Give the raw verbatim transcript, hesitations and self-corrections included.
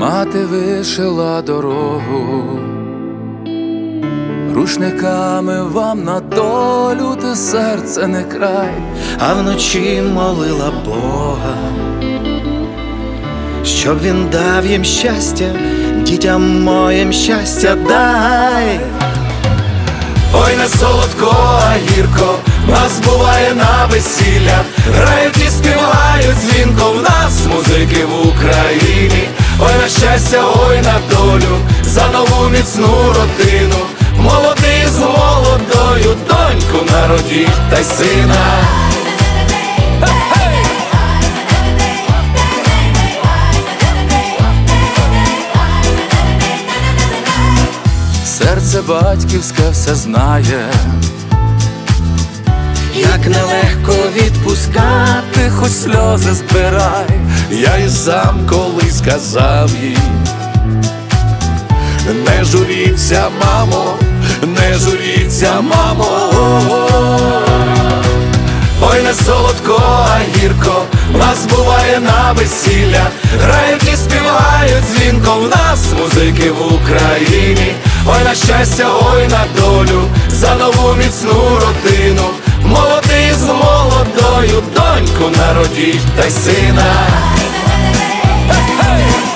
Мати вишила дорогу, рушниками вам на долю, те серце не край, а вночі молила Бога, щоб він дав їм щастя, дітям моїм щастя дай. Ой, не солодко, а гірко нас буває на весіллях, грають і співають дзвінко в нас музики в Україні. Ой, на щастя, ой, на долю, за нову міцну родину, молодий з молодою, доньку народіть та й сина. Серце батьківське все знає, як нелегко відпускати, хоч сльози збирай. Я і сам колись казав їй: не журіться, мамо, не журіться, мамо. Ой, не солодко, а гірко нас буває на весіллях, грають і співають дзвінко в нас музики в Україні. Ой, на щастя, ой, на долю, за нову міцну родину, молодий з молодою, доньку народіть та й сина. Hey, hey!